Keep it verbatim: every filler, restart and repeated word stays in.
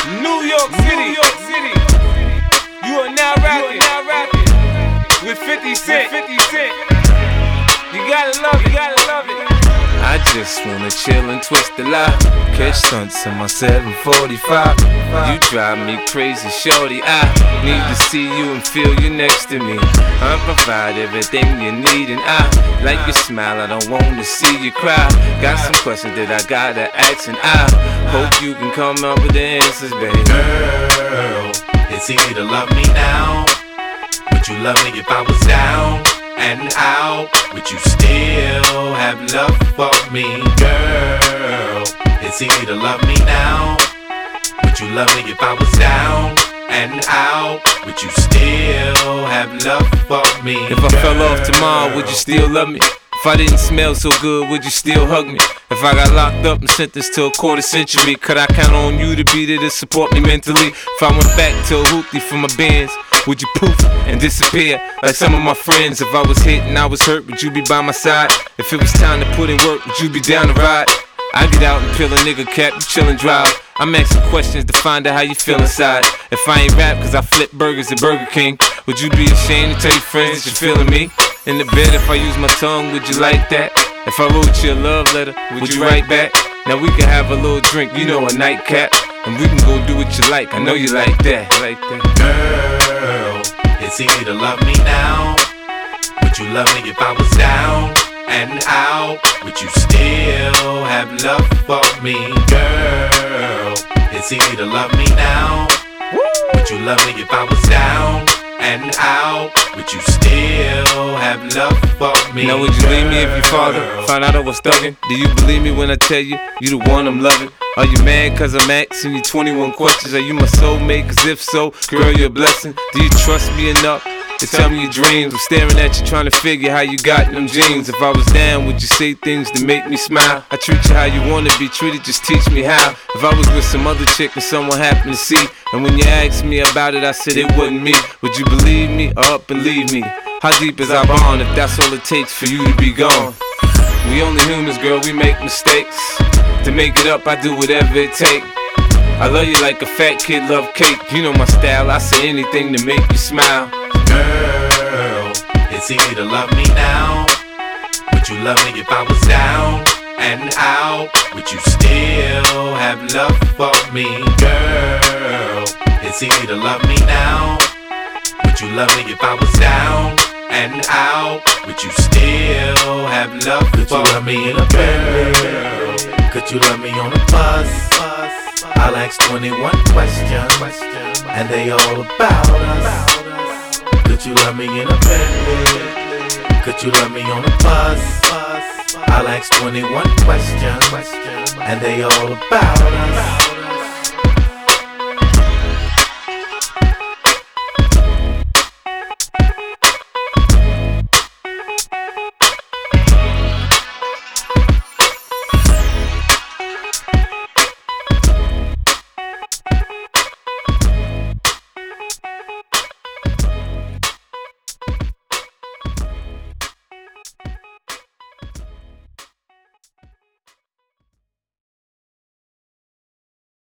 New York City. New York City. You are now rapping, you are now rapping with fifty Cent. With fifty Cent. You gotta love it, you gotta love it. I just wanna chill and twist the lie. Catch stunts in my seven forty-five. You drive me crazy, shorty. I need to see you and feel you next to me. I provide everything you need, and I like your smile. I don't wanna see you cry. Got some questions that I gotta ask, and I hope you can come up with the answers, baby. Girl, it's easy to love me now. Would you love me if I was down and out? Would you still have love for me? Girl, it's easy to love me now. Would you love me if I was down and out? Would you still have love for me? If I fell off tomorrow, would you still love me? If I didn't smell so good, would you still hug me? If I got locked up and sentenced to a quarter century, could I count on you to be there to support me mentally? If I went back to a hoopty for my bands, would you poof and disappear like some of my friends? If I was hit and I was hurt, would you be by my side? If it was time to put in work, would you be down to ride? I get out and peel a nigga cap, you chill and drive. I'm asking questions to find out how you feel inside. If I ain't rap cause I flip burgers at Burger King, would you be ashamed to tell your friends that you're feeling me? In the bed, if I use my tongue, would you like that? If I wrote you a love letter, would, would you write back? Now we can have a little drink, you know, a nightcap, and we can go do what you like. I know you like that, like that. Girl, it's easy to love me now. Would you love me if I was down and out? Would you still have love for me? Girl, it's easy to love me now. Would you love me if I was down and out? Would you still have love for me? Now would you leave me if your father found out I was thuggin'? Do you believe me when I tell you, you the one I'm loving? Are you mad cause I'm asking you twenty-one questions? Are you my soulmate? Cause if so, girl, you're a blessing. Do you trust me enough to tell me your dreams? I'm staring at you trying to figure how you got them jeans. If I was down, would you say things to make me smile? I treat you how you wanna be treated, just teach me how. If I was with some other chick and someone happened to see, and when you asked me about it, I said it wasn't me, would you believe me or up and leave me? How deep is our bond if that's all it takes for you to be gone? We only humans, girl, we make mistakes. To make it up, I do whatever it takes. I love you like a fat kid love cake. You know my style, I say anything to make you smile. Girl, it's easy to love me now. Would you love me if I was down and out? Would you still have love for me? Girl, it's easy to love me now. Would you love me if I was down and out? Would you still have love for me? Could you love me in a Bentley? Could you love me on a bus? I'll ask twenty-one questions, and they all about us. Could you love me in a Bentley? Could you love me on a bus? I'll ask twenty-one questions, and they all about us.